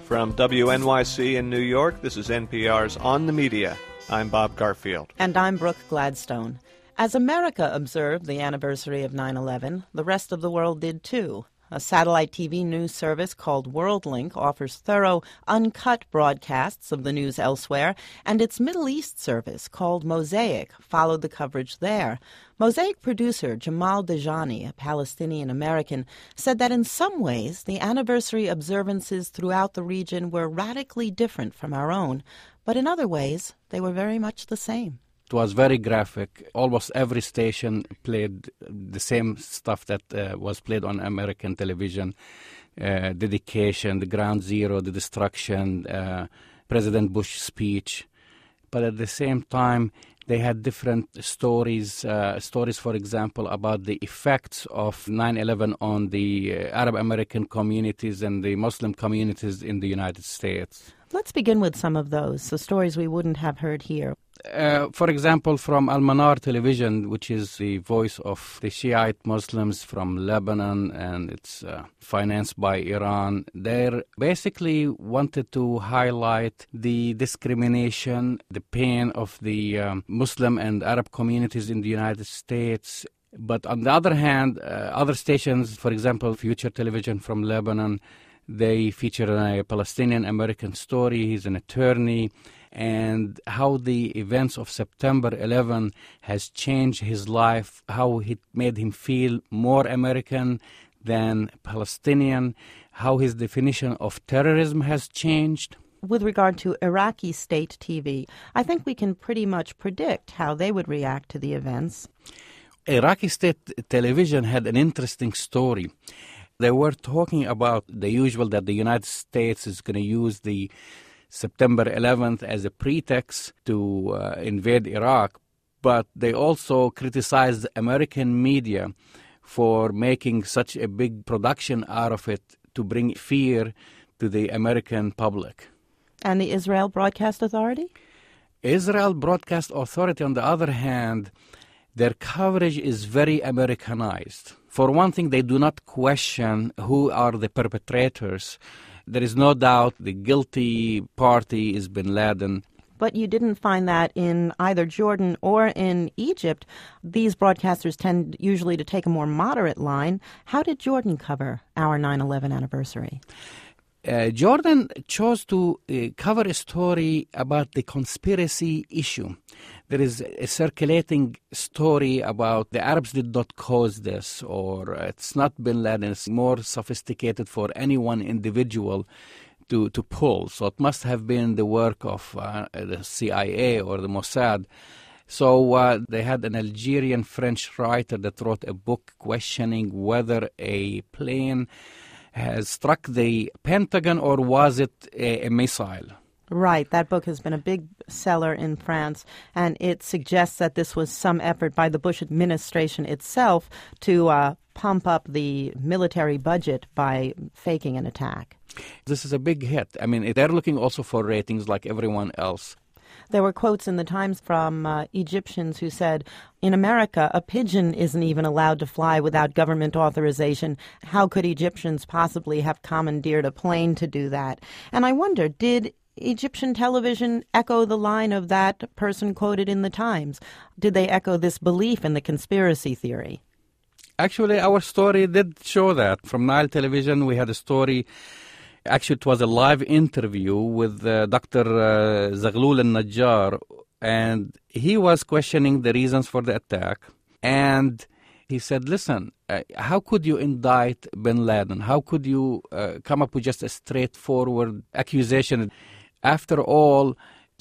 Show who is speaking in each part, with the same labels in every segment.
Speaker 1: From WNYC in New York, this is NPR's On the Media. I'm Bob Garfield.
Speaker 2: And I'm Brooke Gladstone. As America observed the anniversary of 9/11, the rest of the world did too. A satellite TV news service called WorldLink offers thorough, uncut broadcasts of the news elsewhere, and its Middle East service called Mosaic followed the coverage there. Mosaic producer Jamal Dajani, a Palestinian-American, said that in some ways the anniversary observances throughout the region were radically different from our own, but in other ways they were very much the same.
Speaker 3: It was very graphic. Almost every station played the same stuff that was played on American television. Dedication, the ground zero, the destruction, President Bush's speech. But at the same time, they had different stories. Stories, for example, about the effects of 9/11 on the Arab American communities and the Muslim communities in the United States.
Speaker 2: Let's begin with some of those, the stories we wouldn't have heard here.
Speaker 3: For example, from Al-Manar Television, which is the voice of the Shiite Muslims from Lebanon, and it's financed by Iran. They basically wanted to highlight the discrimination, the pain of the Muslim and Arab communities in the United States. But on the other hand, other stations, for example, Future Television from Lebanon, they feature a Palestinian-American story. He's an attorney, and how the events of September 11 has changed his life, how it made him feel more American than Palestinian, how his definition of terrorism has changed.
Speaker 2: With regard to Iraqi state TV, I think we can pretty much predict how they would react to the events.
Speaker 3: Iraqi state television had an interesting story. They were talking about the usual that the United States is going to use the September 11th as a pretext to invade Iraq, but they also criticized the American media for making such a big production out of it to bring fear to the American public.
Speaker 2: And the Israel Broadcast Authority?
Speaker 3: Israel Broadcast Authority, on the other hand, their coverage is very Americanized. For one thing, they do not question who are the perpetrators. There is no doubt the guilty party is bin Laden.
Speaker 2: But you didn't find that in either Jordan or in Egypt. These broadcasters tend usually to take a more moderate line. How did Jordan cover our 9/11 anniversary?
Speaker 3: Jordan chose to cover a story about the conspiracy issue. There is a circulating story about the Arabs did not cause this, or it's not bin Laden. It's more sophisticated for any one individual to pull. So it must have been the work of the CIA or the Mossad. So they had an Algerian French writer that wrote a book questioning whether a plane has struck the Pentagon or was it a missile.
Speaker 2: Right. That book has been a big seller in France, and it suggests that this was some effort by the Bush administration itself to pump up the military budget by faking an attack.
Speaker 3: This is a big hit. I mean, they're looking also for ratings like everyone else.
Speaker 2: There were quotes in the Times from Egyptians who said, in America, a pigeon isn't even allowed to fly without government authorization. How could Egyptians possibly have commandeered a plane to do that? And I wonder, did Egyptian television echo the line of that person quoted in the Times? Did they echo this belief in the conspiracy theory?
Speaker 3: Actually, our story did show that. From Nile Television, we had a story. Actually, it was a live interview with Dr. Zaghloul al-Najjar, and he was questioning the reasons for the attack. And he said, listen, how could you indict bin Laden? How could you come up with just a straightforward accusation? After all,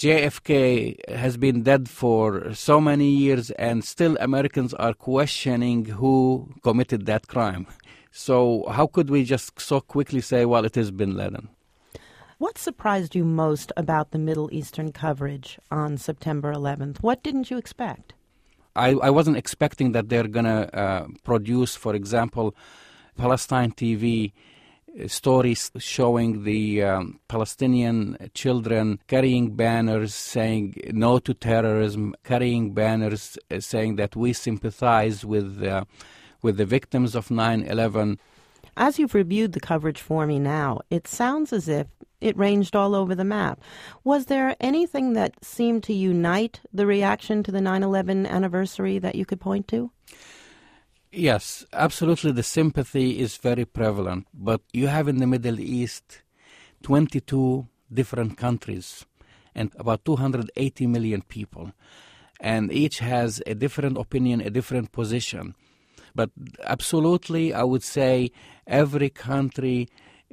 Speaker 3: JFK has been dead for so many years, and still Americans are questioning who committed that crime. So how could we just so quickly say, well, it is bin Laden?
Speaker 2: What surprised you most about the Middle Eastern coverage on September 11th? What didn't you expect?
Speaker 3: I wasn't expecting that they're going to produce, for example, Palestine TV stories showing the Palestinian children carrying banners saying no to terrorism, carrying banners saying that we sympathize with the victims of 9/11.
Speaker 2: As you've reviewed the coverage for me now, it sounds as if It ranged all over the map. Was there anything that seemed to unite the reaction to the 9/11 anniversary that you could point to?
Speaker 3: Yes, absolutely. The sympathy is very prevalent. But you have in the Middle East 22 different countries and about 280 million people. And each has a different opinion, a different position. But absolutely, I would say every country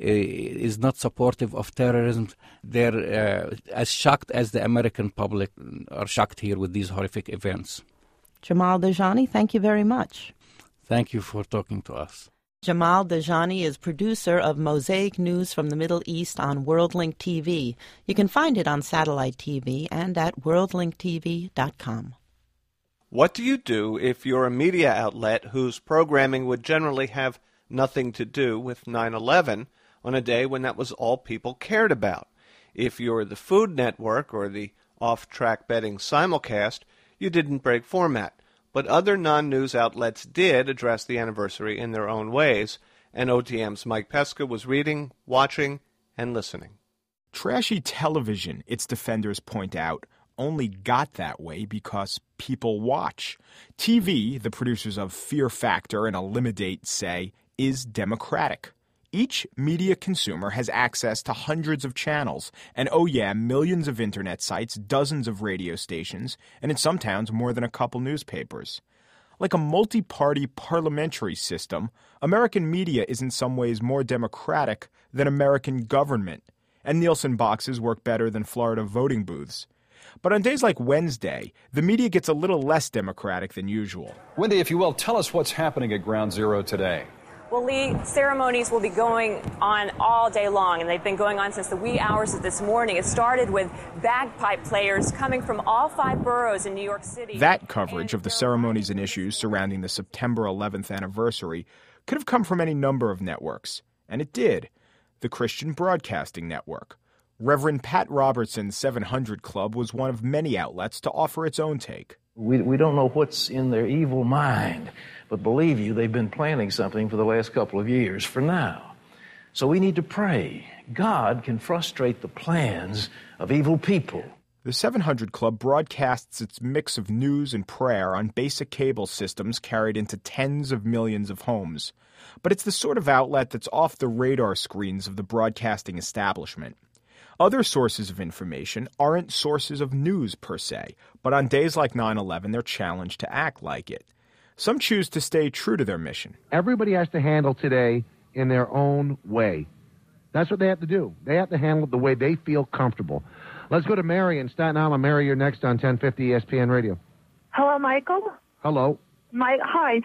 Speaker 3: is not supportive of terrorism. They're as shocked as the American public are shocked here with these horrific events.
Speaker 2: Jamal Dajani, thank you very much.
Speaker 3: Thank you for talking to us.
Speaker 2: Jamal Dajani is producer of Mosaic News from the Middle East on WorldLink TV. You can find it on satellite TV and at worldlinktv.com.
Speaker 1: What do you do if you're a media outlet whose programming would generally have nothing to do with 9/11 on a day when that was all people cared about? If you're the Food Network or the Off-Track Betting simulcast, you didn't break format. But other non-news outlets did address the anniversary in their own ways, and OTM's Mike Pesca was reading, watching, and listening.
Speaker 4: Trashy television, its defenders point out, only got that way because people watch. TV, the producers of Fear Factor and Eliminate say, is democratic. Each media consumer has access to hundreds of channels, and oh yeah, millions of internet sites, dozens of radio stations, and in some towns more than a couple newspapers. Like a multi-party parliamentary system, American media is in some ways more democratic than American government, and Nielsen boxes work better than Florida voting booths. But on days like Wednesday, the media gets a little less democratic than usual.
Speaker 5: Wendy, if you will, tell us what's happening at Ground Zero today.
Speaker 6: Well, Lee, ceremonies will be going on all day long, and they've been going on since the wee hours of this morning. It started with bagpipe players coming from all 5 boroughs in New York City.
Speaker 4: That coverage of the ceremonies and issues surrounding the September 11th anniversary could have come from any number of networks, and it did. The Christian Broadcasting Network. Reverend Pat Robertson's 700 Club was one of many outlets to offer its own take.
Speaker 7: We don't know what's in their evil mind, but believe you, they've been planning something for the last couple of years for now. So we need to pray. God can frustrate the plans of evil people.
Speaker 4: The 700 Club broadcasts its mix of news and prayer on basic cable systems carried into tens of millions of homes. But it's the sort of outlet that's off the radar screens of the broadcasting establishment. Other sources of information aren't sources of news per se, but on days like 9/11, they're challenged to act like it. Some choose to stay true to their mission.
Speaker 8: Everybody has to handle today in their own way. That's what they have to do. They have to handle it the way they feel comfortable. Let's go to Mary in Staten Island. Mary, you're next on 1050 ESPN Radio.
Speaker 9: Hello, Michael.
Speaker 8: Hello.
Speaker 9: Hi.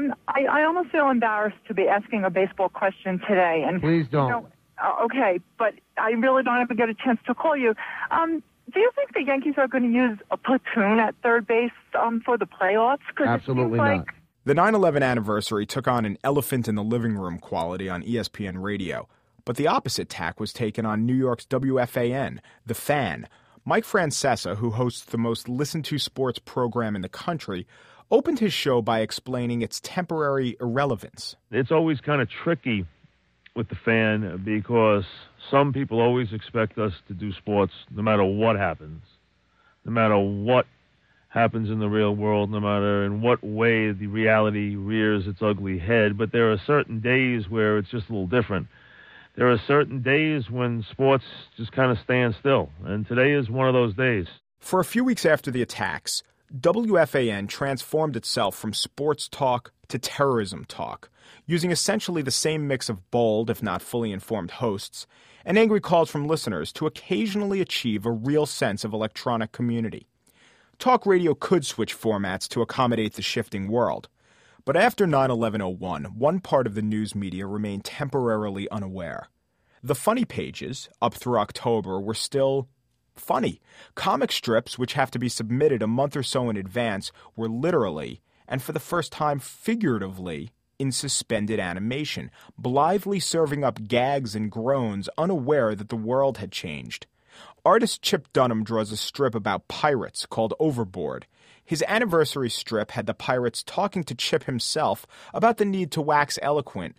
Speaker 9: I almost feel embarrassed to be asking a baseball question today. And
Speaker 8: please don't.
Speaker 9: Okay, but I really don't ever get a chance to call you. Do you think the Yankees are going to use a platoon at third base for the playoffs?
Speaker 8: Absolutely not.
Speaker 4: The 9/11 anniversary took on an elephant in the living room quality on ESPN Radio, but the opposite tack was taken on New York's WFAN, The Fan. Mike Francesa, who hosts the most listened-to sports program in the country, opened his show by explaining its temporary irrelevance.
Speaker 10: It's always kind of tricky with The Fan because some people always expect us to do sports no matter what happens, no matter what happens in the real world, no matter in what way the reality rears its ugly head. But there are certain days where it's just a little different. There are certain days when sports just kind of stand still, and today is one of those days.
Speaker 4: For a few weeks after the attacks, WFAN transformed itself from sports talk to terrorism talk, using essentially the same mix of bold, if not fully informed hosts, and angry calls from listeners to occasionally achieve a real sense of electronic community. Talk radio could switch formats to accommodate the shifting world. But after 9/11-01, one part of the news media remained temporarily unaware. The funny pages, up through October, were still funny. Comic strips, which have to be submitted a month or so in advance, were literally, and for the first time figuratively, in suspended animation, blithely serving up gags and groans, unaware that the world had changed. Artist Chip Dunham draws a strip about pirates called Overboard. His anniversary strip had the pirates talking to Chip himself about the need to wax eloquent,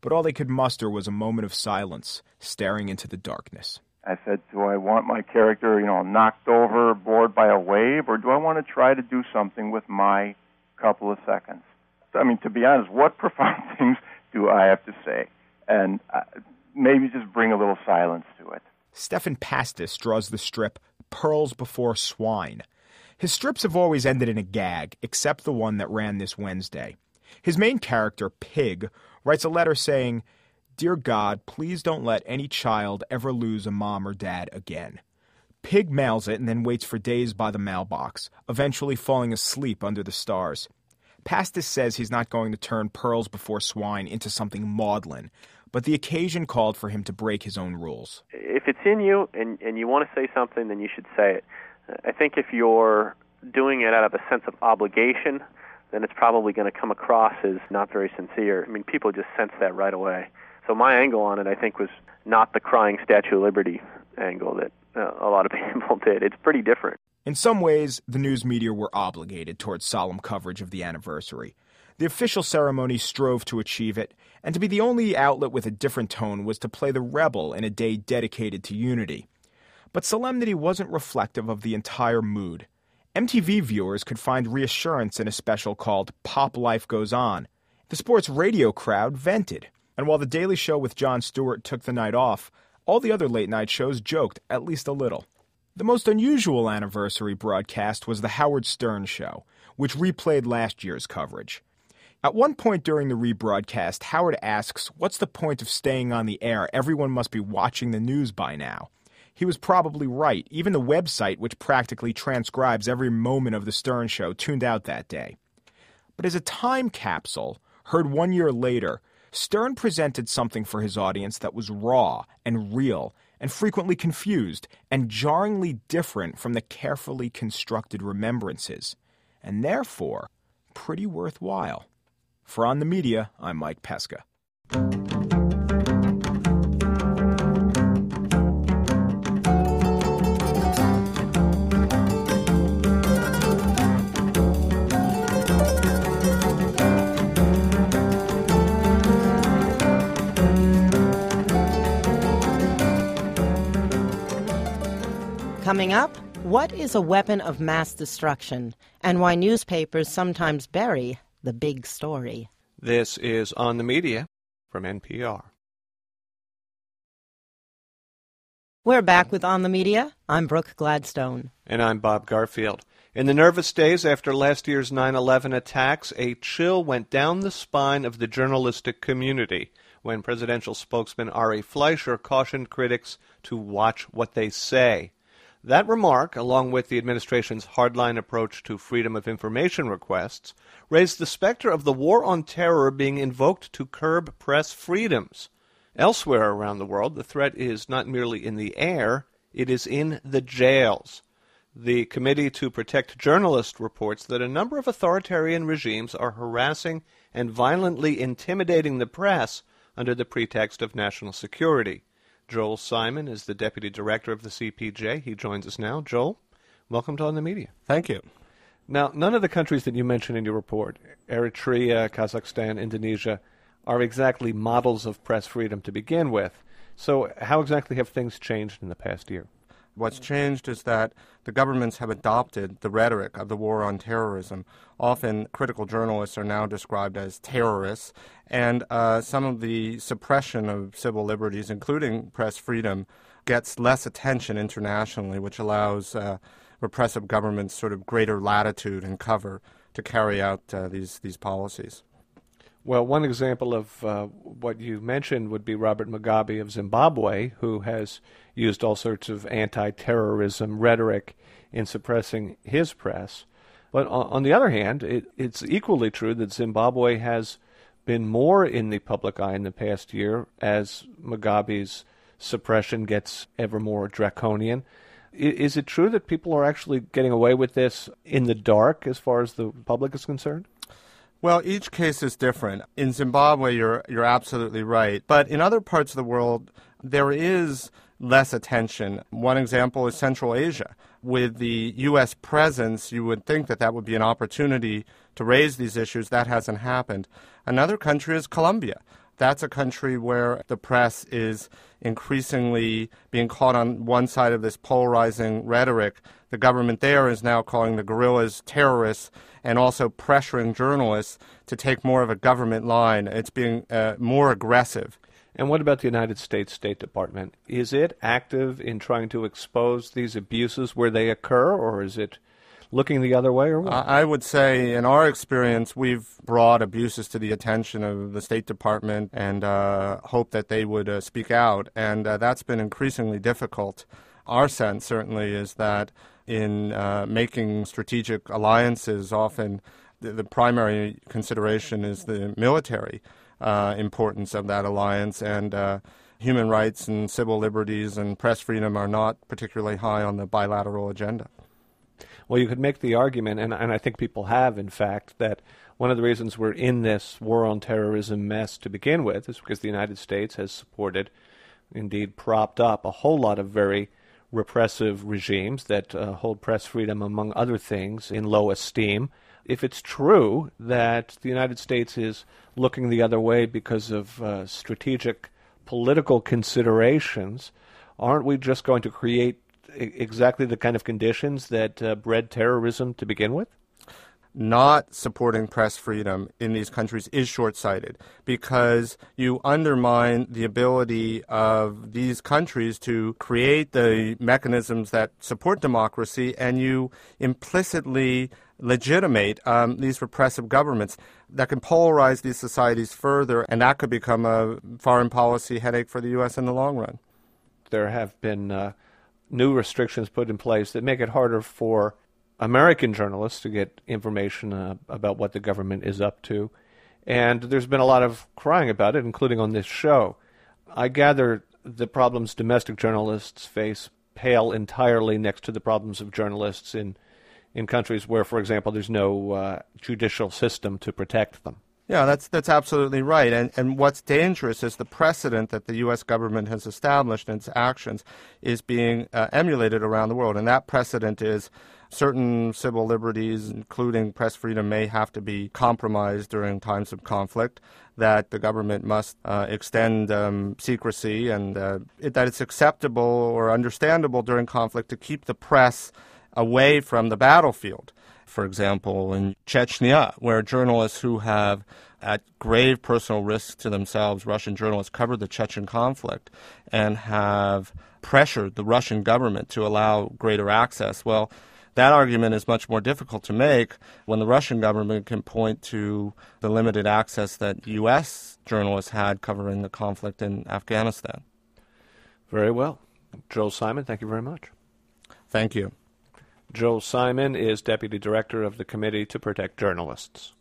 Speaker 4: but all they could muster was a moment of silence, staring into the darkness.
Speaker 11: I said, do I want my character, knocked overboard by a wave, or do I want to try to do something with my couple of seconds? I mean, to be honest, what profound things do I have to say? And maybe just bring a little silence to it.
Speaker 4: Stefan Pastis draws the strip Pearls Before Swine. His strips have always ended in a gag, except the one that ran this Wednesday. His main character, Pig, writes a letter saying, "Dear God, please don't let any child ever lose a mom or dad again." Pig mails it and then waits for days by the mailbox, eventually falling asleep under the stars. Pastis says he's not going to turn Pearls Before Swine into something maudlin, but the occasion called for him to break his own rules.
Speaker 12: If it's in you and you want to say something, then you should say it. I think if you're doing it out of a sense of obligation, then it's probably going to come across as not very sincere. I mean, people just sense that right away. So my angle on it, I think, was not the crying Statue of Liberty angle that a lot of people did. It's pretty different.
Speaker 4: In some ways, the news media were obligated towards solemn coverage of the anniversary. The official ceremony strove to achieve it, and to be the only outlet with a different tone was to play the rebel in a day dedicated to unity. But solemnity wasn't reflective of the entire mood. MTV viewers could find reassurance in a special called Pop Life Goes On. The sports radio crowd vented. And while The Daily Show with Jon Stewart took the night off, all the other late-night shows joked at least a little. The most unusual anniversary broadcast was The Howard Stern Show, which replayed last year's coverage. At one point during the rebroadcast, Howard asks, "What's the point of staying on the air? Everyone must be watching the news by now." He was probably right. Even the website, which practically transcribes every moment of The Stern Show, tuned out that day. But as a time capsule, heard 1 year later, Stern presented something for his audience that was raw and real and frequently confused and jarringly different from the carefully constructed remembrances, and therefore pretty worthwhile. For On the Media, I'm Mike Pesca.
Speaker 2: Coming up, what is a weapon of mass destruction, and why newspapers sometimes bury the big story.
Speaker 1: This is On the Media from NPR.
Speaker 2: We're back with On the Media. I'm Brooke Gladstone.
Speaker 1: And I'm Bob Garfield. In the nervous days after last year's 9/11 attacks, a chill went down the spine of the journalistic community when presidential spokesman Ari Fleischer cautioned critics to watch what they say. That remark, along with the administration's hardline approach to freedom of information requests, raised the specter of the war on terror being invoked to curb press freedoms. Elsewhere around the world, the threat is not merely in the air, it is in the jails. The Committee to Protect Journalists reports that a number of authoritarian regimes are harassing and violently intimidating the press under the pretext of national security. Joel Simon is the Deputy Director of the CPJ. He joins us now. Joel, welcome to On the Media.
Speaker 13: Thank you.
Speaker 1: Now, none of the countries that you mentioned in your report, Eritrea, Kazakhstan, Indonesia, are exactly models of press freedom to begin with. So how exactly have things changed in the past year?
Speaker 13: What's changed is that the governments have adopted the rhetoric of the war on terrorism. Often critical journalists are now described as terrorists, and some of the suppression of civil liberties, including press freedom, gets less attention internationally, which allows repressive governments sort of greater latitude and cover to carry out these policies.
Speaker 1: Well, one example of what you mentioned would be Robert Mugabe of Zimbabwe, who has used all sorts of anti-terrorism rhetoric in suppressing his press. But on the other hand, it's equally true that Zimbabwe has been more in the public eye in the past year as Mugabe's suppression gets ever more draconian. Is it true that people are actually getting away with this in the dark as far as the public is concerned?
Speaker 13: Well, each case is different. In Zimbabwe, you're absolutely right. But in other parts of the world, there is less attention. One example is Central Asia. With the U.S. presence, you would think that that would be an opportunity to raise these issues. That hasn't happened. Another country is Colombia. that's a country where the press is increasingly being caught on one side of this polarizing rhetoric. The government there is now calling the guerrillas terrorists and also pressuring journalists to take more of a government line. It's being more aggressive.
Speaker 1: And what about the United States State Department? Is it active in trying to expose these abuses where they occur, or is it looking the other way, or what?
Speaker 13: I would say, in our experience, we've brought abuses to the attention of the State Department and hope that they would speak out, and that's been increasingly difficult. Our sense, certainly, is that in making strategic alliances, often the primary consideration is the military importance of that alliance, and human rights and civil liberties and press freedom are not particularly high on the bilateral agenda.
Speaker 1: Well, you could make the argument, and I think people have, in fact, that one of the reasons we're in this war on terrorism mess to begin with is because the United States has supported, indeed propped up, a whole lot of very repressive regimes that hold press freedom, among other things, in low esteem. If it's true that the United States is looking the other way because of strategic political considerations, aren't we just going to create exactly the kind of conditions that bred terrorism to begin with?
Speaker 13: Not supporting press freedom in these countries is short-sighted because you undermine the ability of these countries to create the mechanisms that support democracy, and you implicitly legitimate these repressive governments that can polarize these societies further, and that could become a foreign policy headache for the U.S. in the long run.
Speaker 1: There have been new restrictions put in place that make it harder for American journalists to get information about what the government is up to. And there's been a lot of crying about it, including on this show. I gather the problems domestic journalists face pale entirely next to the problems of journalists in countries where, for example, there's no judicial system to protect them.
Speaker 13: Yeah, that's absolutely right. And what's dangerous is the precedent that the U.S. government has established in its actions is being emulated around the world. And that precedent is certain civil liberties, including press freedom, may have to be compromised during times of conflict, that the government must extend secrecy, and that it's acceptable or understandable during conflict to keep the press away from the battlefield. For example, in Chechnya, where journalists who have, at grave personal risk to themselves, Russian journalists covered the Chechen conflict and have pressured the Russian government to allow greater access. Well, that argument is much more difficult to make when the Russian government can point to the limited access that U.S. journalists had covering the conflict in Afghanistan.
Speaker 1: Very well. Joel Simon, thank you very much.
Speaker 13: Thank you.
Speaker 1: Joel Simon is Deputy Director of the Committee to Protect Journalists.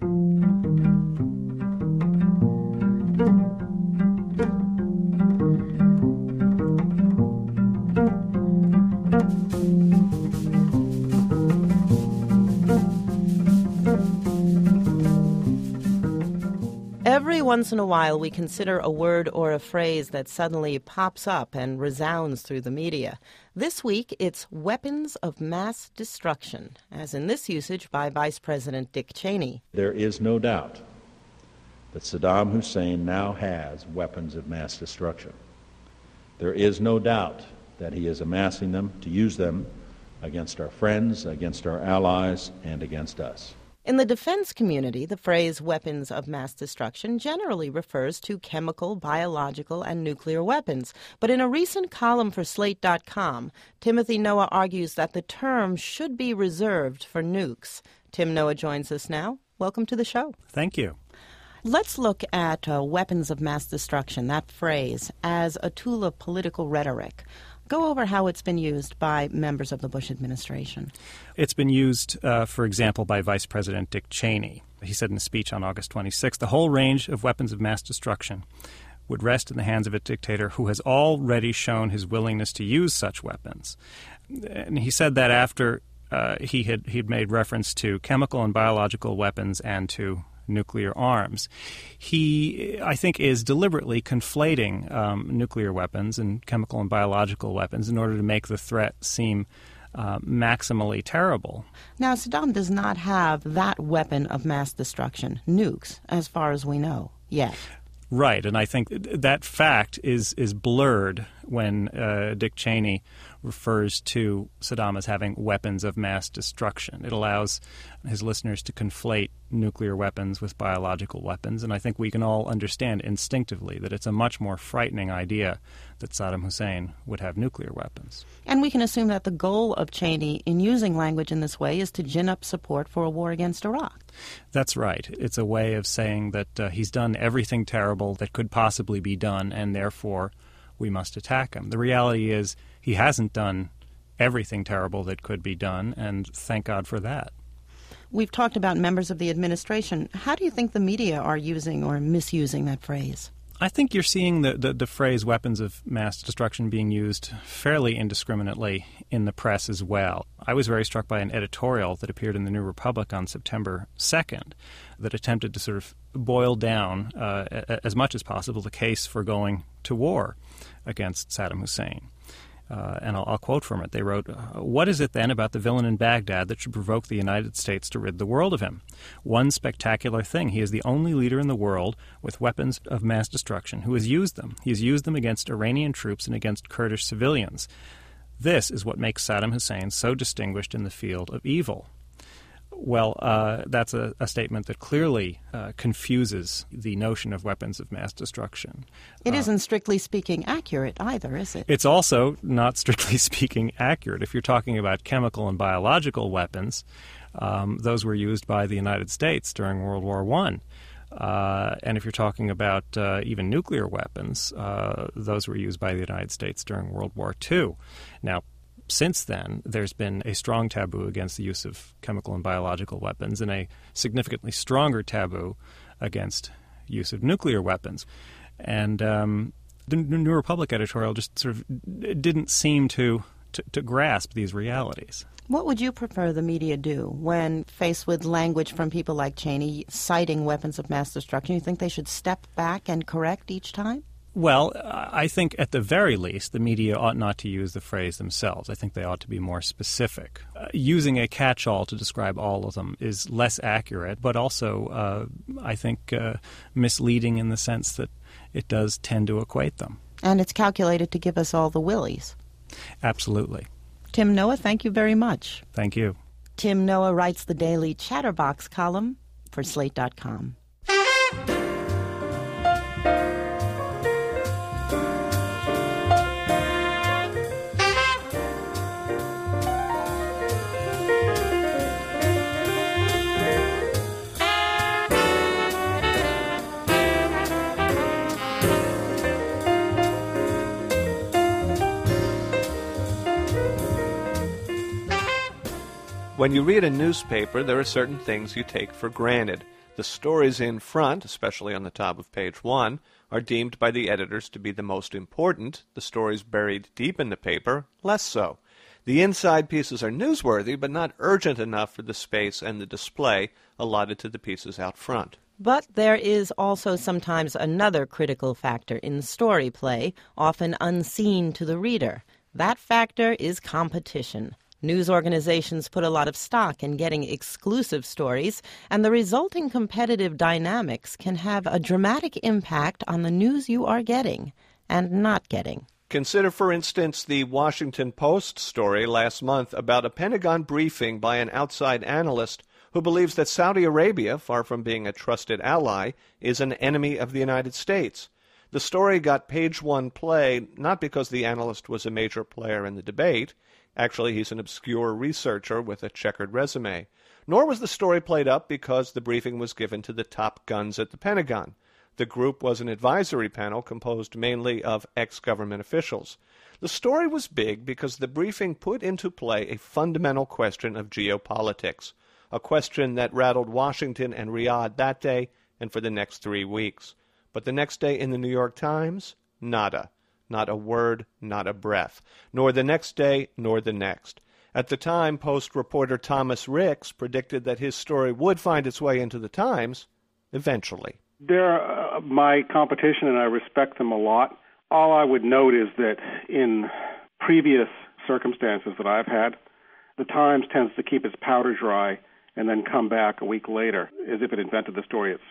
Speaker 2: Every once in a while, we consider a word or a phrase that suddenly pops up and resounds through the media. This week, it's weapons of mass destruction, as in this usage by Vice President Dick Cheney.
Speaker 14: There is no doubt that Saddam Hussein now has weapons of mass destruction. There is no doubt that he is amassing them to use them against our friends, against our allies, and against us.
Speaker 2: In the defense community, the phrase weapons of mass destruction generally refers to chemical, biological, and nuclear weapons. But in a recent column for Slate.com, Timothy Noah argues that the term should be reserved for nukes. Tim Noah joins us now. Welcome to the show.
Speaker 15: Thank you.
Speaker 2: Let's look at weapons of mass destruction, that phrase, as a tool of political rhetoric. Go over how it's been used by members of the Bush administration.
Speaker 15: It's been used, for example, by Vice President Dick Cheney. He said in a speech on August 26, the whole range of weapons of mass destruction would rest in the hands of a dictator who has already shown his willingness to use such weapons. And he said that after he'd made reference to chemical and biological weapons and to nuclear arms. He, I think, is deliberately conflating nuclear weapons and chemical and biological weapons in order to make the threat seem maximally terrible.
Speaker 2: Now, Saddam does not have that weapon of mass destruction, nukes, as far as we know, yet.
Speaker 15: Right, and I think that fact is blurred when Dick Cheney refers to Saddam as having weapons of mass destruction. It allows his listeners to conflate nuclear weapons with biological weapons, and I think we can all understand instinctively that it's a much more frightening idea that Saddam Hussein would have nuclear weapons.
Speaker 2: And we can assume that the goal of Cheney in using language in this way is to gin up support for a war against Iraq.
Speaker 15: That's right. It's a way of saying that he's done everything terrible that could possibly be done, and therefore we must attack him. The reality is he hasn't done everything terrible that could be done, and thank God for that.
Speaker 2: We've talked about members of the administration. How do you think the media are using or misusing that phrase?
Speaker 15: I think you're seeing the phrase weapons of mass destruction being used fairly indiscriminately in the press as well. I was very struck by an editorial that appeared in the New Republic on September 2nd that attempted to sort of boil down as much as possible the case for going to war against Saddam Hussein. And I'll quote from it. They wrote, "What is it then about the villain in Baghdad that should provoke the United States to rid the world of him? One spectacular thing. He is the only leader in the world with weapons of mass destruction who has used them. He has used them against Iranian troops and against Kurdish civilians. This is what makes Saddam Hussein so distinguished in the field of evil." Well, that's a statement that clearly confuses the notion of weapons of mass destruction.
Speaker 2: It isn't strictly speaking accurate either, is it?
Speaker 15: It's also not strictly speaking accurate. If you're talking about chemical and biological weapons, those were used by the United States during World War I. And if you're talking about even nuclear weapons, those were used by the United States during World War II. Now, since then, there's been a strong taboo against the use of chemical and biological weapons and a significantly stronger taboo against use of nuclear weapons. And the New Republic editorial just sort of didn't seem to grasp these realities.
Speaker 2: What would you prefer the media do when faced with language from people like Cheney citing weapons of mass destruction? You think they should step back and correct each time?
Speaker 15: Well, I think at the very least, the media ought not to use the phrase themselves. I think they ought to be more specific. Using a catch-all to describe all of them is less accurate, but also, I think, misleading in the sense that it does tend to equate them.
Speaker 2: And it's calculated to give us all the willies.
Speaker 15: Absolutely.
Speaker 2: Tim Noah, thank you very much.
Speaker 15: Thank you.
Speaker 2: Tim Noah writes the daily Chatterbox column for Slate.com.
Speaker 1: When you read a newspaper, there are certain things you take for granted. The stories in front, especially on the top of page 1, are deemed by the editors to be the most important. The stories buried deep in the paper, less so. The inside pieces are newsworthy, but not urgent enough for the space and the display allotted to the pieces out front.
Speaker 2: But there is also sometimes another critical factor in story play, often unseen to the reader. That factor is competition. News organizations put a lot of stock in getting exclusive stories, and the resulting competitive dynamics can have a dramatic impact on the news you are getting and not getting.
Speaker 1: Consider, for instance, the Washington Post story last month about a Pentagon briefing by an outside analyst who believes that Saudi Arabia, far from being a trusted ally, is an enemy of the United States. The story got page 1 play not because the analyst was a major player in the debate. Actually, he's an obscure researcher with a checkered resume. Nor was the story played up because the briefing was given to the top guns at the Pentagon. The group was an advisory panel composed mainly of ex-government officials. The story was big because the briefing put into play a fundamental question of geopolitics, a question that rattled Washington and Riyadh that day and for the next 3 weeks. But the next day in the New York Times, nada. Not a word, not a breath. Nor the next day, nor the next. At the time, Post reporter Thomas Ricks predicted that his story would find its way into the Times eventually.
Speaker 16: They're my competition, and I respect them a lot. All I would note is that in previous circumstances that I've had, the Times tends to keep its powder dry and then come back a week later as if it invented the story itself.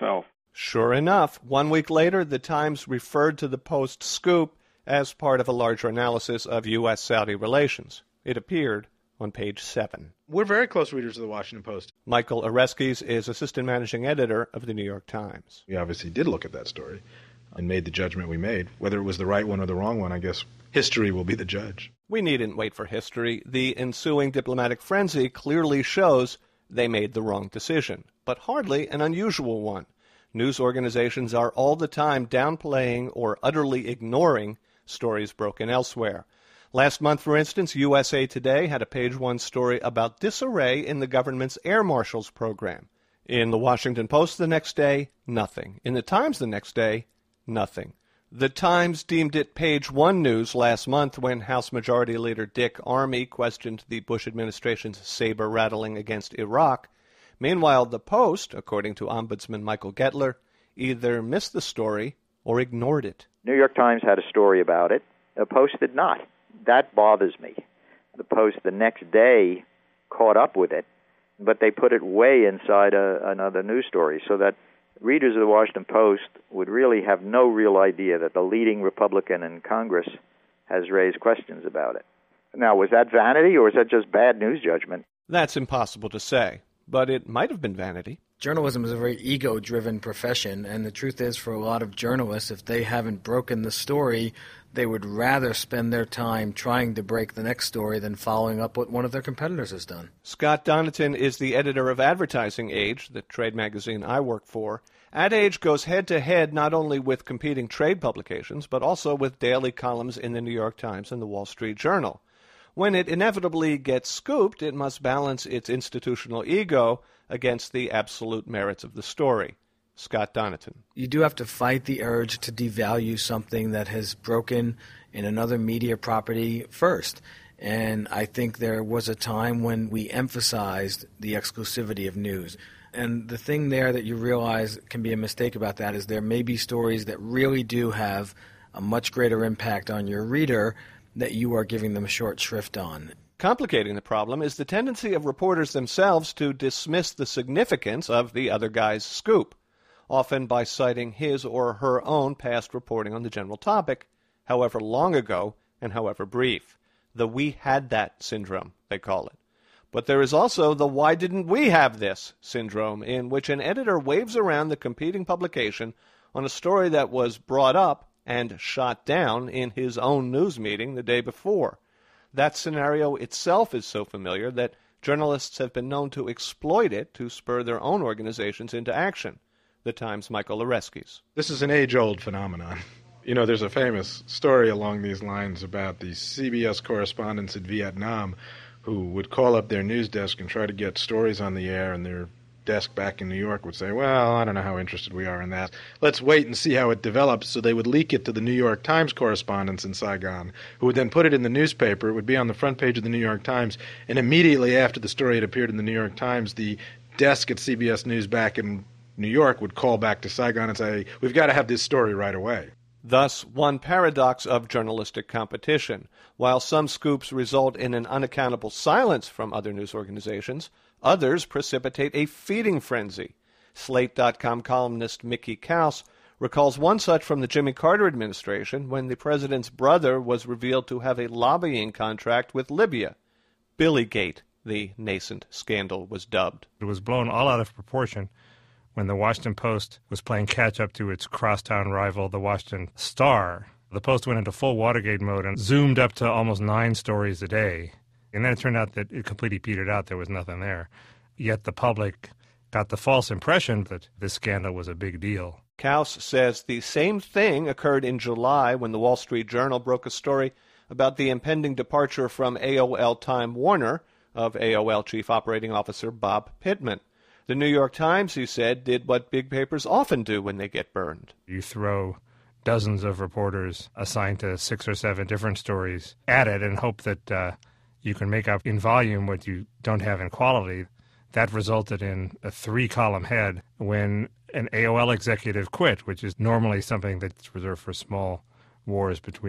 Speaker 1: Sure enough, 1 week later, the Times referred to the Post scoop as part of a larger analysis of U.S.-Saudi relations. It appeared on page 7.
Speaker 17: We're very close readers of the Washington Post.
Speaker 1: Michael Oreskes is assistant managing editor of the New York Times.
Speaker 17: We obviously did look at that story and made the judgment we made. Whether it was the right one or the wrong one, I guess history will be the judge.
Speaker 1: We needn't wait for history. The ensuing diplomatic frenzy clearly shows they made the wrong decision, but hardly an unusual one. News organizations are all the time downplaying or utterly ignoring stories broken elsewhere. Last month, for instance, USA Today had a page-one story about disarray in the government's air marshals program. In the Washington Post the next day, nothing. In the Times the next day, nothing. The Times deemed it page-one news last month when House Majority Leader Dick Armey questioned the Bush administration's saber-rattling against Iraq. Meanwhile, the Post, according to Ombudsman Michael Gettler, either missed the story or ignored it.
Speaker 18: New York Times had a story about it. The Post did not. That bothers me. The Post the next day caught up with it, but they put it way inside another news story so that readers of the Washington Post would really have no real idea that the leading Republican in Congress has raised questions about it. Now, was that vanity or was that just bad news judgment?
Speaker 1: That's impossible to say, but it might have been vanity.
Speaker 19: Journalism is a very ego-driven profession, and the truth is, for a lot of journalists, if they haven't broken the story, they would rather spend their time trying to break the next story than following up what one of their competitors has done.
Speaker 1: Scott Donaton is the editor of Advertising Age, the trade magazine I work for. Ad Age goes head-to-head not only with competing trade publications, but also with daily columns in the New York Times and the Wall Street Journal. When it inevitably gets scooped, it must balance its institutional ego against the absolute merits of the story. Scott Donaton.
Speaker 19: You do have to fight the urge to devalue something that has broken in another media property first. And I think there was a time when we emphasized the exclusivity of news. And the thing there that you realize can be a mistake about that is there may be stories that really do have a much greater impact on your reader that you are giving them short shrift on.
Speaker 1: Complicating the problem is the tendency of reporters themselves to dismiss the significance of the other guy's scoop, often by citing his or her own past reporting on the general topic, however long ago and however brief. The "we had that" syndrome, they call it. But there is also the "why didn't we have this" syndrome, in which an editor waves around the competing publication on a story that was brought up and shot down in his own news meeting the day before. That scenario itself is so familiar that journalists have been known to exploit it to spur their own organizations into action. The Times' Michael Oreskes.
Speaker 17: This is an age-old phenomenon. You know, there's a famous story along these lines about the CBS correspondents in Vietnam who would call up their news desk and try to get stories on the air, and their desk back in New York would say, well, I don't know how interested we are in that. Let's wait and see how it develops. So they would leak it to the New York Times correspondents in Saigon, who would then put it in the newspaper. It would be on the front page of the New York Times, and immediately after the story had appeared in the New York Times, the desk at CBS News back in New York would call back to Saigon and say, we've got to have this story right away.
Speaker 1: Thus, one paradox of journalistic competition. While some scoops result in an unaccountable silence from other news organizations, others precipitate a feeding frenzy. Slate.com columnist Mickey Kaus recalls one such from the Jimmy Carter administration when the president's brother was revealed to have a lobbying contract with Libya. Billygate, the nascent scandal, was dubbed.
Speaker 20: It was blown all out of proportion when the Washington Post was playing catch-up to its crosstown rival, the Washington Star. The Post went into full Watergate mode and zoomed up to almost 9 stories a day. And then it turned out that it completely petered out. There was nothing there. Yet the public got the false impression that this scandal was a big deal.
Speaker 1: Kaus says the same thing occurred in July when the Wall Street Journal broke a story about the impending departure from AOL Time Warner of AOL Chief Operating Officer Bob Pittman. The New York Times, he said, did what big papers often do when they get burned.
Speaker 20: You throw dozens of reporters assigned to 6 or 7 different stories at it and hope that you can make up in volume what you don't have in quality. That resulted in a 3-column head when an AOL executive quit, which is normally something that's reserved for small wars between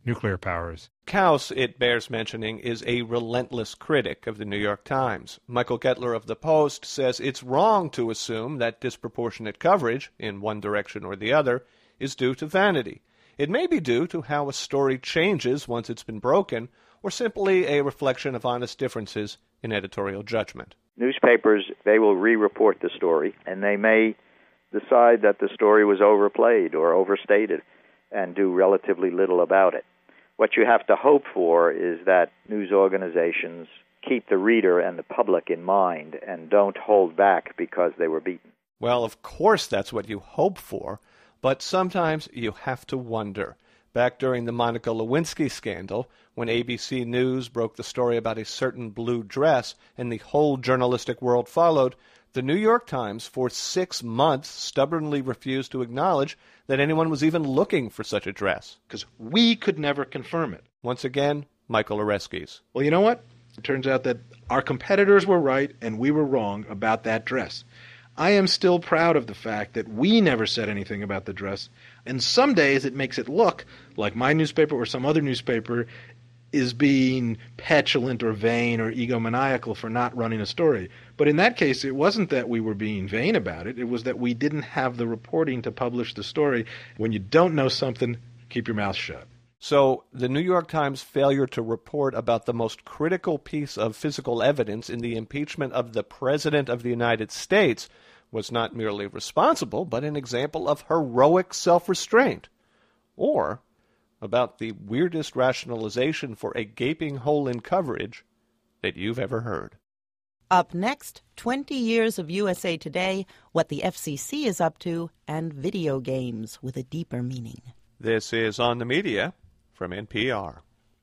Speaker 20: nuclear powers.
Speaker 1: Kaus, it bears mentioning, is a relentless critic of the New York Times. Michael Gettler of The Post says it's wrong to assume that disproportionate coverage, in one direction or the other, is due to vanity. It may be due to how a story changes once it's been broken, or simply a reflection of honest differences in editorial judgment.
Speaker 18: Newspapers, they will re-report the story, and they may decide that the story was overplayed or overstated and do relatively little about it. What you have to hope for is that news organizations keep the reader and the public in mind and don't hold back because they were beaten.
Speaker 1: Well, of course that's what you hope for, but sometimes you have to wonder. Back during the Monica Lewinsky scandal, when ABC News broke the story about a certain blue dress and the whole journalistic world followed, the New York Times for 6 months stubbornly refused to acknowledge that anyone was even looking for such a dress.
Speaker 17: Because we could never confirm it.
Speaker 1: Once again, Michael Oreskes.
Speaker 17: Well, you know what? It turns out that our competitors were right and we were wrong about that dress. I am still proud of the fact that we never said anything about the dress, and some days it makes it look like my newspaper or some other newspaper is being petulant or vain or egomaniacal for not running a story. But in that case, it wasn't that we were being vain about it. It was that we didn't have the reporting to publish the story. When you don't know something, keep your mouth shut.
Speaker 1: So the New York Times' failure to report about the most critical piece of physical evidence in the impeachment of the President of the United States was not merely responsible, but an example of heroic self-restraint. Or about the weirdest rationalization for a gaping hole in coverage that you've ever heard.
Speaker 2: Up next, 20 years of USA Today, what the FCC is up to, and video games with a deeper meaning.
Speaker 1: This is On the Media from NPR.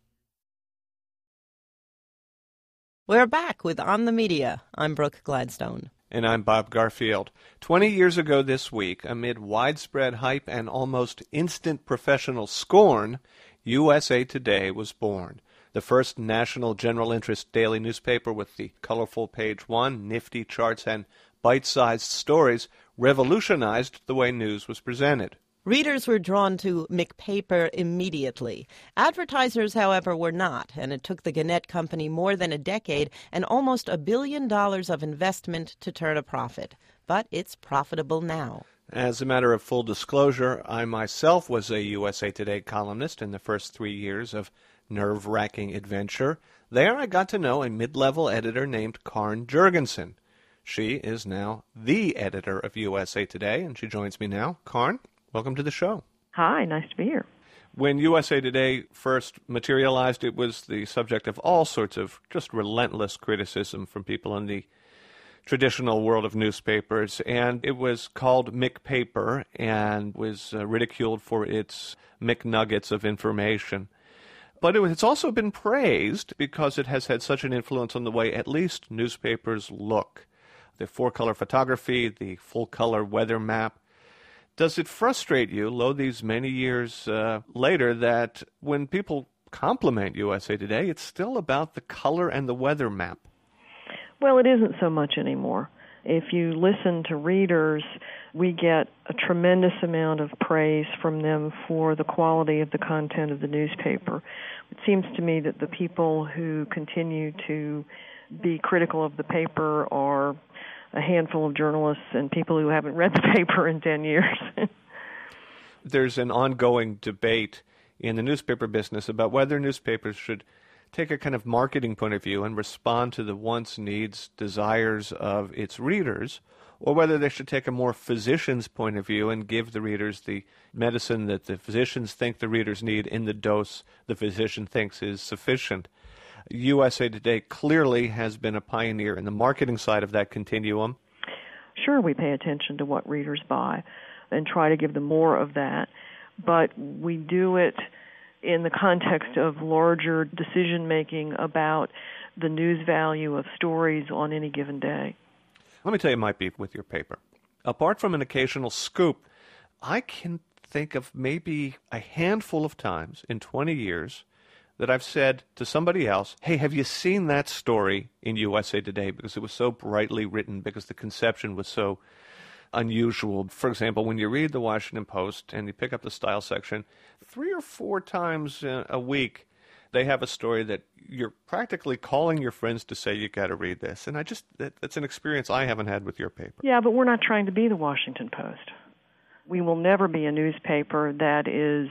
Speaker 2: We're back with On the Media. I'm Brooke Gladstone.
Speaker 1: And I'm Bob Garfield. 20 years ago this week, amid widespread hype and almost instant professional scorn, USA Today was born. The first national general interest daily newspaper with the colorful page one, nifty charts, and bite-sized stories revolutionized the way news was presented.
Speaker 2: Readers were drawn to McPaper immediately. Advertisers, however, were not, and it took the Gannett Company more than a decade and almost $1 billion of investment to turn a profit. But it's profitable now.
Speaker 1: As a matter of full disclosure, I myself was a USA Today columnist in the first 3 years of nerve-wracking adventure. There I got to know a mid-level editor named Karen Jurgensen. She is now the editor of USA Today, and she joins me now. Karen, welcome to the show.
Speaker 21: Hi, nice to be here.
Speaker 1: When USA Today first materialized, it was the subject of all sorts of just relentless criticism from people in the traditional world of newspapers, and it was called McPaper and was ridiculed for its McNuggets of information. But it's also been praised because it has had such an influence on the way at least newspapers look. The four-color photography, the full-color weather map. Does it frustrate you, lo these many years later, that when people compliment USA Today, it's still about the color and the weather map?
Speaker 21: Well, it isn't so much anymore. If you listen to readers, we get a tremendous amount of praise from them for the quality of the content of the newspaper. It seems to me that the people who continue to be critical of the paper are a handful of journalists and people who haven't read the paper in 10 years.
Speaker 1: There's an ongoing debate in the newspaper business about whether newspapers should take a kind of marketing point of view and respond to the wants, needs, desires of its readers, or whether they should take a more physician's point of view and give the readers the medicine that the physicians think the readers need in the dose the physician thinks is sufficient. USA Today clearly has been a pioneer in the marketing side of that continuum.
Speaker 21: Sure, we pay attention to what readers buy and try to give them more of that, but we do it in the context of larger decision-making about the news value of stories on any given day.
Speaker 1: Let me tell you my beef with your paper. Apart from an occasional scoop, I can think of maybe a handful of times in 20 years that I've said to somebody else, hey, have you seen that story in USA Today? Because it was so brightly written, because the conception was so unusual. For example, when you read the Washington Post and you pick up the style section, 3 or 4 times a week they have a story that you're practically calling your friends to say you got to read this. And that's an experience I haven't had with your paper.
Speaker 21: Yeah, but we're not trying to be the Washington Post. We will never be a newspaper that is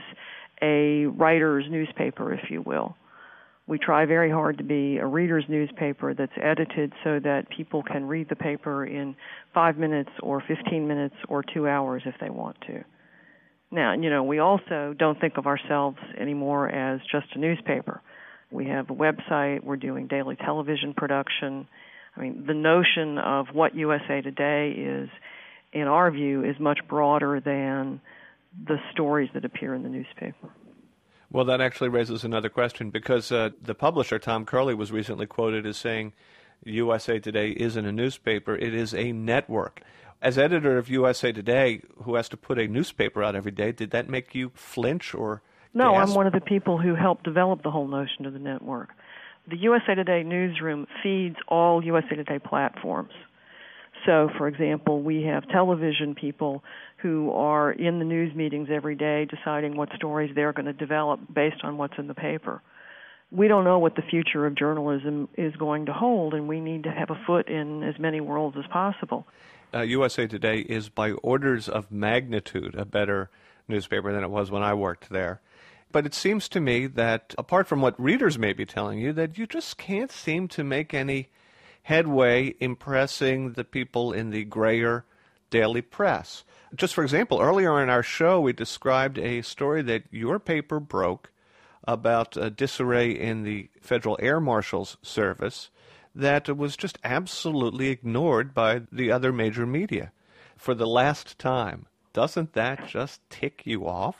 Speaker 21: a writer's newspaper, if you will. We try very hard to be a reader's newspaper that's edited so that people can read the paper in 5 minutes or 15 minutes or 2 hours if they want to. Now, we also don't think of ourselves anymore as just a newspaper. We have a website. We're doing daily television production. I mean, the notion of what USA Today is, in our view, is much broader than the stories that appear in the newspaper.
Speaker 1: Well, that actually raises another question, because the publisher, Tom Curley, was recently quoted as saying USA Today isn't a newspaper, it is a network. As editor of USA Today, who has to put a newspaper out every day, did that make you flinch or
Speaker 21: No,
Speaker 1: gasp?
Speaker 21: I'm one of the people who helped develop the whole notion of the network. The USA Today newsroom feeds all USA Today platforms. So, for example, we have television people who are in the news meetings every day deciding what stories they're going to develop based on what's in the paper. We don't know what the future of journalism is going to hold, and we need to have a foot in as many worlds as possible.
Speaker 1: USA Today is by orders of magnitude a better newspaper than it was when I worked there. But it seems to me that, apart from what readers may be telling you, that you just can't seem to make any headway impressing the people in the grayer daily press. Just for example, earlier in our show we described a story that your paper broke about disarray in the Federal Air Marshal's Service that was just absolutely ignored by the other major media for the last time. Doesn't that just tick you off?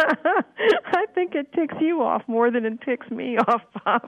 Speaker 21: I think it ticks you off more than it ticks me off, Bob.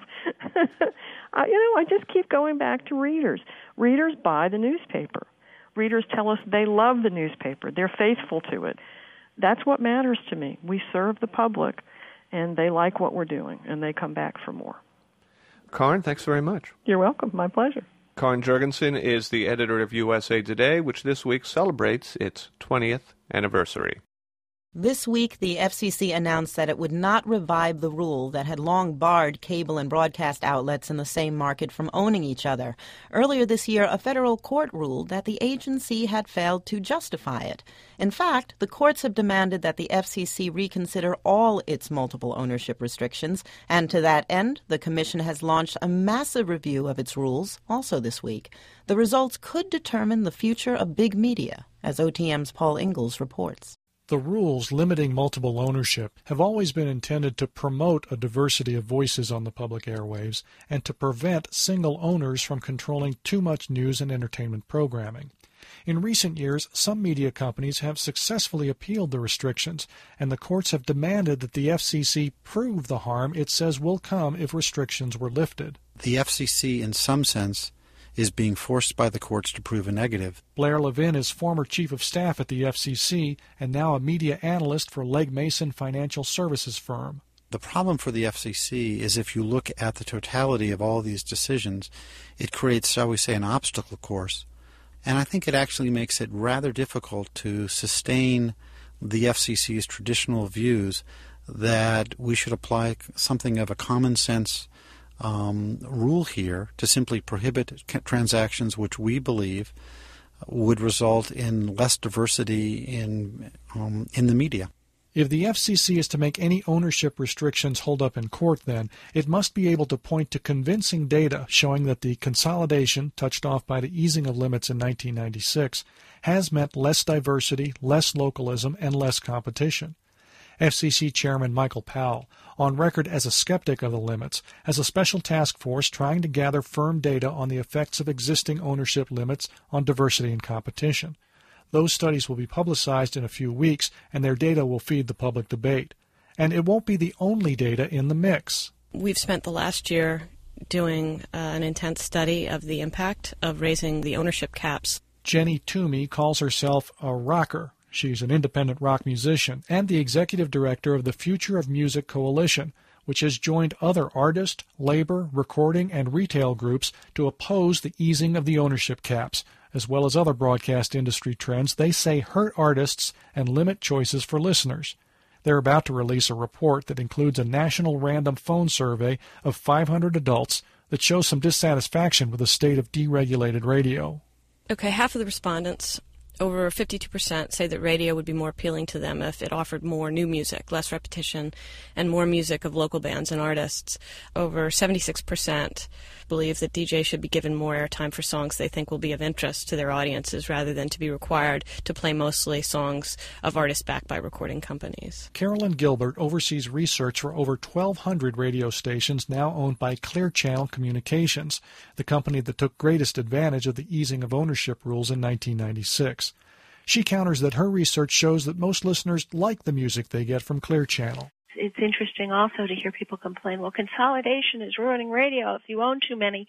Speaker 21: I just keep going back to readers. Readers buy the newspaper. Readers tell us they love the newspaper. They're faithful to it. That's what matters to me. We serve the public, and they like what we're doing, and they come back for more.
Speaker 1: Karin, thanks very much.
Speaker 21: You're welcome. My pleasure.
Speaker 1: Karin Jurgensen is the editor of USA Today, which this week celebrates its 20th anniversary.
Speaker 2: This week, the FCC announced that it would not revive the rule that had long barred cable and broadcast outlets in the same market from owning each other. Earlier this year, a federal court ruled that the agency had failed to justify it. In fact, the courts have demanded that the FCC reconsider all its multiple ownership restrictions, and to that end, the Commission has launched a massive review of its rules, also this week. The results could determine the future of big media, as OTM's Paul Ingalls reports.
Speaker 3: The rules limiting multiple ownership have always been intended to promote a diversity of voices on the public airwaves and to prevent single owners from controlling too much news and entertainment programming. In recent years, some media companies have successfully appealed the restrictions, and the courts have demanded that the FCC prove the harm it says will come if restrictions were lifted.
Speaker 22: The FCC, in some sense, is being forced by the courts to prove a negative.
Speaker 3: Blair Levin is former chief of staff at the FCC and now a media analyst for Legg Mason Financial Services firm.
Speaker 22: The problem for the FCC is if you look at the totality of all these decisions, it creates, shall we say, an obstacle course. And I think it actually makes it rather difficult to sustain the FCC's traditional views that we should apply something of a common sense rule here to simply prohibit transactions which we believe would result in less diversity in the media.
Speaker 3: If the FCC is to make any ownership restrictions hold up in court, then, it must be able to point to convincing data showing that the consolidation, touched off by the easing of limits in 1996, has meant less diversity, less localism, and less competition. FCC Chairman Michael Powell, on record as a skeptic of the limits, has a special task force trying to gather firm data on the effects of existing ownership limits on diversity and competition. Those studies will be publicized in a few weeks, and their data will feed the public debate. And it won't be the only data in the mix.
Speaker 23: We've spent the last year doing an intense study of the impact of raising the ownership caps.
Speaker 3: Jenny Toomey calls herself a rocker. She's an independent rock musician and the executive director of the Future of Music Coalition, which has joined other artist, labor, recording, and retail groups to oppose the easing of the ownership caps, as well as other broadcast industry trends, they say hurt artists and limit choices for listeners. They're about to release a report that includes a national random phone survey of 500 adults that shows some dissatisfaction with the state of deregulated radio.
Speaker 23: Okay, half of the respondents, over 52%, say that radio would be more appealing to them if it offered more new music, less repetition, and more music of local bands and artists. Over 76% believe that DJs should be given more airtime for songs they think will be of interest to their audiences rather than to be required to play mostly songs of artists backed by recording companies.
Speaker 3: Carolyn Gilbert oversees research for over 1,200 radio stations now owned by Clear Channel Communications, the company that took greatest advantage of the easing of ownership rules in 1996. She counters that her research shows that most listeners like the music they get from Clear Channel.
Speaker 5: It's interesting also to hear people complain, well, consolidation is ruining radio. If you own too many,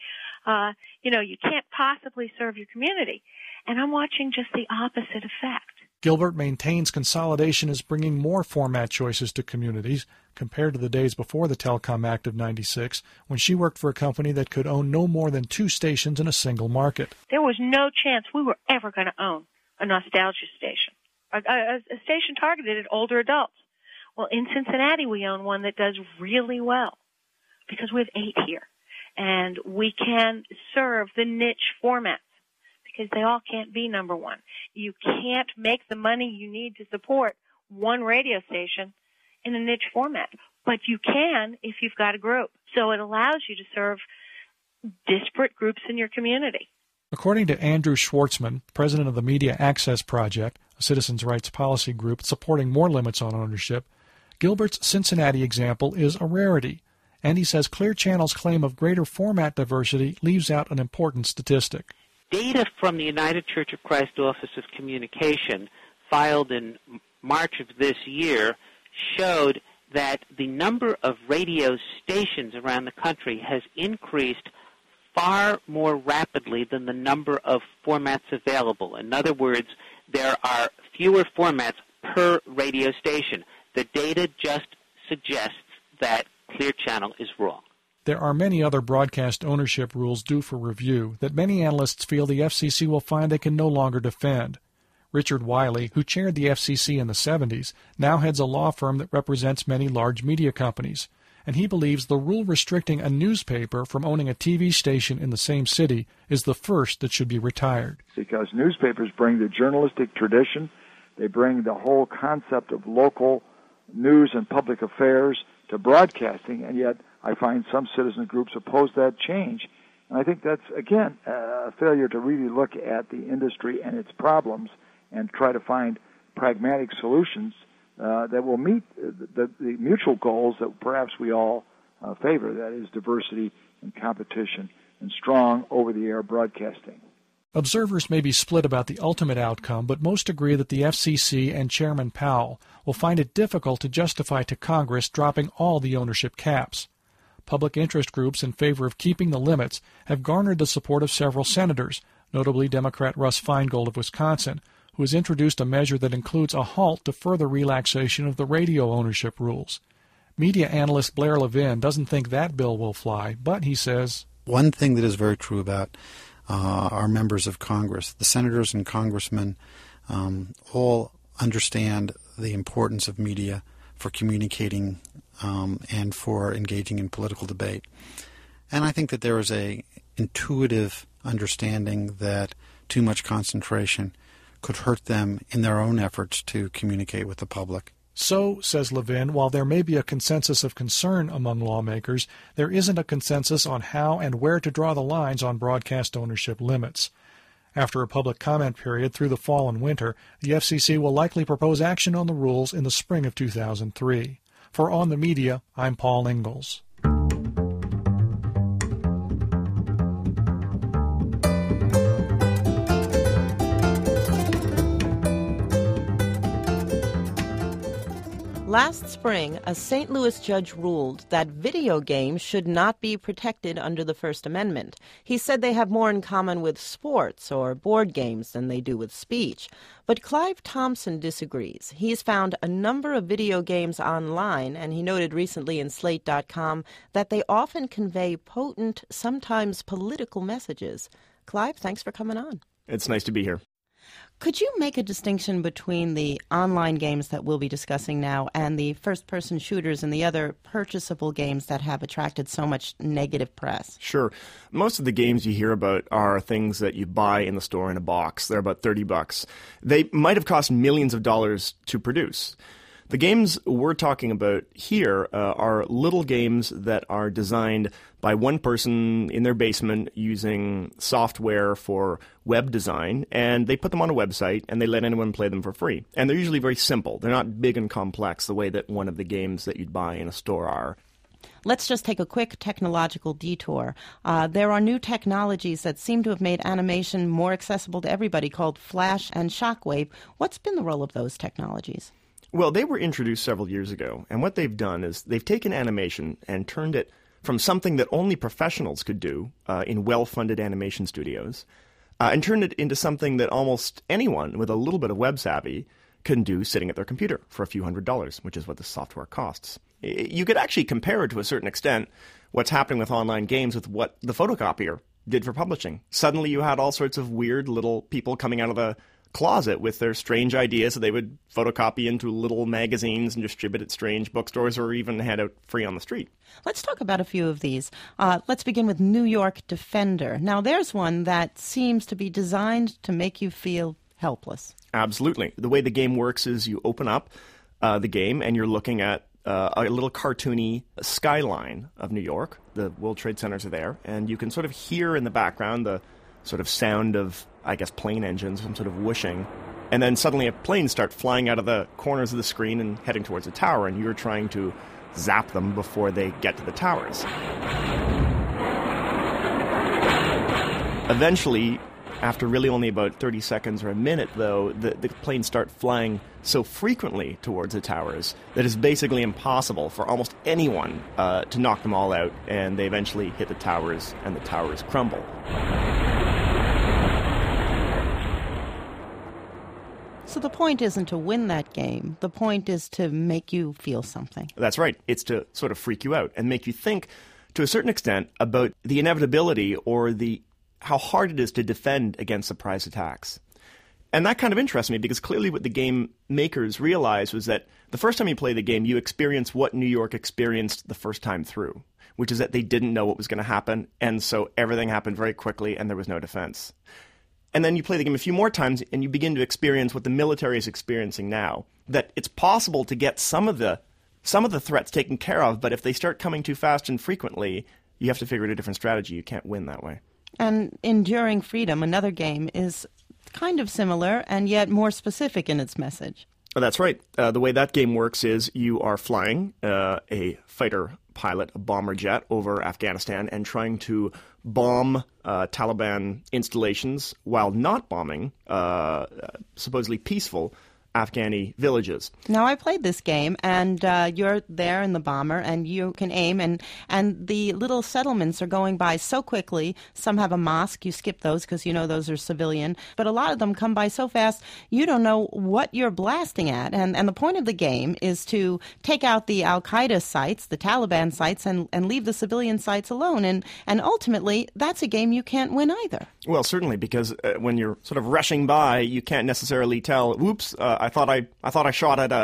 Speaker 5: you can't possibly serve your community. And I'm watching just the opposite effect.
Speaker 3: Gilbert maintains consolidation is bringing more format choices to communities compared to the days before the Telecom Act of '96, when she worked for a company that could own no more than 2 stations in a single market.
Speaker 5: There was no chance we were ever going to own a nostalgia station, a station targeted at older adults. Well, in Cincinnati, we own one that does really well because we have 8 here. And we can serve the niche formats because they all can't be number one. You can't make the money you need to support one radio station in a niche format, but you can if you've got a group. So it allows you to serve disparate groups in your community.
Speaker 3: According to Andrew Schwartzman, president of the Media Access Project, a citizens' rights policy group supporting more limits on ownership, Gilbert's Cincinnati example is a rarity, and he says Clear Channel's claim of greater format diversity leaves out an important statistic.
Speaker 6: Data from the United Church of Christ Office of Communication, filed in March of this year, showed that the number of radio stations around the country has increased far more rapidly than the number of formats available. In other words, there are fewer formats per radio station. The data just suggests that Clear Channel is wrong.
Speaker 3: There are many other broadcast ownership rules due for review that many analysts feel the FCC will find they can no longer defend. Richard Wiley, who chaired the FCC in the 70s, now heads a law firm that represents many large media companies, and he believes the rule restricting a newspaper from owning a TV station in the same city is the first that should be retired.
Speaker 7: Because newspapers bring the journalistic tradition, they bring the whole concept of local news and public affairs to broadcasting, and yet I find some citizen groups oppose that change. And I think that's, again, a failure to really look at the industry and its problems and try to find pragmatic solutions that will meet the mutual goals that perhaps we all favor, that is diversity and competition and strong over-the-air broadcasting.
Speaker 3: Observers may be split about the ultimate outcome, but most agree that the FCC and Chairman Powell will find it difficult to justify to Congress dropping all the ownership caps. Public interest groups in favor of keeping the limits have garnered the support of several senators, notably Democrat Russ Feingold of Wisconsin, who has introduced a measure that includes a halt to further relaxation of the radio ownership rules. Media analyst Blair Levin doesn't think that bill will fly, but he says,
Speaker 22: one thing that is very true about our members of Congress, the senators and congressmen, all understand the importance of media for communicating and for engaging in political debate. And I think that there is a intuitive understanding that too much concentration could hurt them in their own efforts to communicate with the public.
Speaker 3: So, says Levin, while there may be a consensus of concern among lawmakers, there isn't a consensus on how and where to draw the lines on broadcast ownership limits. After a public comment period through the fall and winter, the FCC will likely propose action on the rules in the spring of 2003. For On the Media, I'm Paul Ingalls.
Speaker 2: Last spring, a St. Louis judge ruled that video games should not be protected under the First Amendment. He said they have more in common with sports or board games than they do with speech. But Clive Thompson disagrees. He's found a number of video games online, and he noted recently in Slate.com that they often convey potent, sometimes political messages. Clive, thanks for coming on.
Speaker 8: It's nice to be here.
Speaker 2: Could you make a distinction between the online games that we'll be discussing now and the first-person shooters and the other purchasable games that have attracted so much negative press?
Speaker 8: Sure. Most of the games you hear about are things that you buy in the store in a box. They're about $30. They might have cost millions of dollars to produce. The games we're talking about here are little games that are designed by one person in their basement using software for web design, and they put them on a website and they let anyone play them for free. And they're usually very simple. They're not big and complex the way that one of the games that you'd buy in a store are.
Speaker 2: Let's just take a quick technological detour. There are new technologies that seem to have made animation more accessible to everybody called Flash and Shockwave. What's been the role of those technologies?
Speaker 8: Well, they were introduced several years ago, and what they've done is they've taken animation and turned it from something that only professionals could do in well-funded animation studios, and turned it into something that almost anyone with a little bit of web savvy can do sitting at their computer for a few $100s, which is what the software costs. You could actually compare to a certain extent what's happening with online games with what the photocopier did for publishing. Suddenly you had all sorts of weird little people coming out of the closet with their strange ideas that they would photocopy into little magazines and distribute at strange bookstores or even hand out free on the street.
Speaker 2: Let's talk about a few of these. Let's begin with New York Defender. Now, there's one that seems to be designed to make you feel helpless.
Speaker 8: Absolutely. The way the game works is you open up the game and you're looking at a little cartoony skyline of New York. The World Trade Centers are there, and you can sort of hear in the background the sort of sound of, I guess, plane engines, some sort of whooshing. And then suddenly planes start flying out of the corners of the screen and heading towards the tower, and you're trying to zap them before they get to the towers. Eventually, after really only about 30 seconds or a minute, though, the planes start flying so frequently towards the towers that it's basically impossible for almost anyone to knock them all out, and they eventually hit the towers, and the towers crumble.
Speaker 2: So the point isn't to win that game. The point is to make you feel something.
Speaker 8: That's right. It's to sort of freak you out and make you think, to a certain extent, about the inevitability or how hard it is to defend against surprise attacks. And that kind of interests me because clearly what the game makers realized was that the first time you play the game, you experience what New York experienced the first time through, which is that they didn't know what was going to happen, and so everything happened very quickly and there was no defense. And then you play the game a few more times and you begin to experience what the military is experiencing now, that it's possible to get some of the threats taken care of, but if they start coming too fast and frequently, you have to figure out a different strategy. You can't win that way.
Speaker 2: And Enduring Freedom, another game, is kind of similar and yet more specific in its message.
Speaker 8: Oh, that's right. The way that game works is you are flying a fighter pilot, a bomber jet, over Afghanistan and trying to bomb Taliban installations while not bombing supposedly peaceful Afghani villages.
Speaker 2: Now, I played this game, and you're there in the bomber, and you can aim, and the little settlements are going by so quickly. Some have a mosque. You skip those because you know those are civilian. But a lot of them come by so fast, you don't know what you're blasting at. And the point of the game is to take out the Al-Qaeda sites, the Taliban sites, and leave the civilian sites alone. And ultimately, that's a game you can't win either.
Speaker 8: Well, certainly, because when you're sort of rushing by, you can't necessarily tell, whoops, I thought I shot at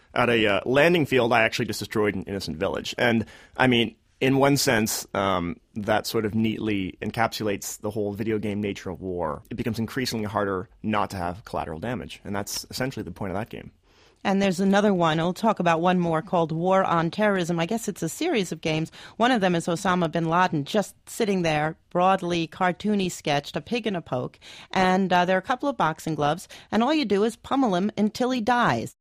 Speaker 8: a landing field. I actually just destroyed an innocent village. And I mean, in one sense, that sort of neatly encapsulates the whole video game nature of war. It becomes increasingly harder not to have collateral damage, and that's essentially the point of that game.
Speaker 2: And there's another one, I'll talk about one more, called War on Terrorism. I guess it's a series of games. One of them is Osama bin Laden just sitting there, broadly cartoony sketched, a pig in a poke. And there are a couple of boxing gloves, and all you do is pummel him until he dies.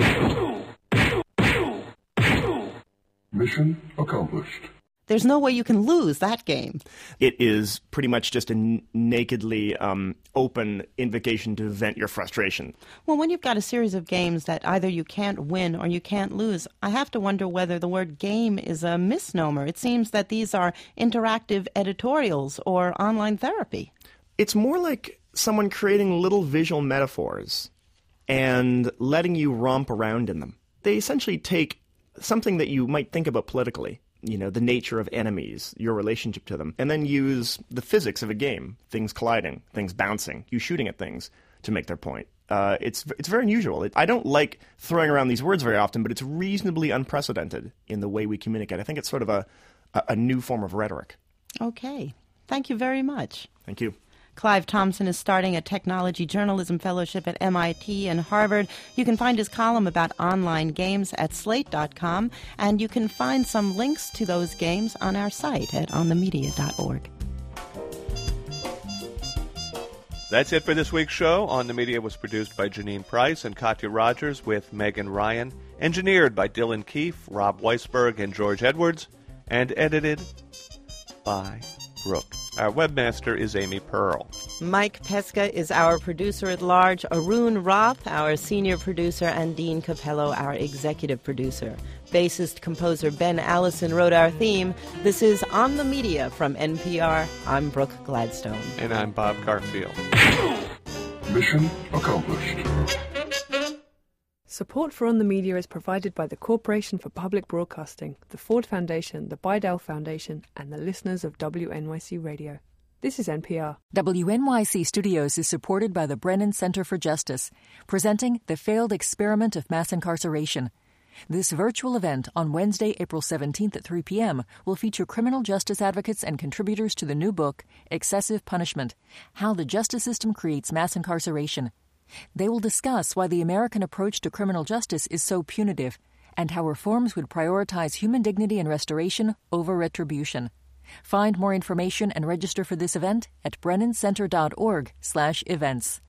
Speaker 9: Mission accomplished.
Speaker 2: There's no way you can lose that game.
Speaker 8: It is pretty much just a nakedly open invocation to vent your frustration.
Speaker 2: Well, when you've got a series of games that either you can't win or you can't lose, I have to wonder whether the word game is a misnomer. It seems that these are interactive editorials or online therapy.
Speaker 8: It's more like someone creating little visual metaphors and letting you romp around in them. They essentially take something that you might think about politically, the nature of enemies, your relationship to them, and then use the physics of a game, things colliding, things bouncing, you shooting at things to make their point. It's very unusual. I don't like throwing around these words very often, but it's reasonably unprecedented in the way we communicate. I think it's sort of a new form of rhetoric.
Speaker 2: Okay. Thank you very much.
Speaker 8: Thank you.
Speaker 2: Clive Thompson is starting a technology journalism fellowship at MIT and Harvard. You can find his column about online games at slate.com, and you can find some links to those games on our site at onthemedia.org.
Speaker 1: That's it for this week's show. On the Media was produced by Janine Price and Katya Rogers with Megan Ryan, engineered by Dylan Keefe, Rob Weisberg, and George Edwards, and edited by Brooke. Our webmaster is Amy Pearl.
Speaker 2: Mike Pesca is our producer at large, Arun Roth, our senior producer, and Dean Capello, our executive producer. Bassist composer Ben Allison wrote our theme. This is On the Media from NPR. I'm Brooke Gladstone.
Speaker 1: And I'm Bob Garfield.
Speaker 9: Mission accomplished.
Speaker 10: Support for On the Media is provided by the Corporation for Public Broadcasting, the Ford Foundation, the Bidell Foundation, and the listeners of WNYC Radio. This is NPR.
Speaker 11: WNYC Studios is supported by the Brennan Center for Justice, presenting The Failed Experiment of Mass Incarceration. This virtual event on Wednesday, April 17th at 3 p.m. will feature criminal justice advocates and contributors to the new book, Excessive Punishment: How the Justice System Creates Mass Incarceration. They will discuss why the American approach to criminal justice is so punitive and how reforms would prioritize human dignity and restoration over retribution. Find more information and register for this event at brennancenter.org/events.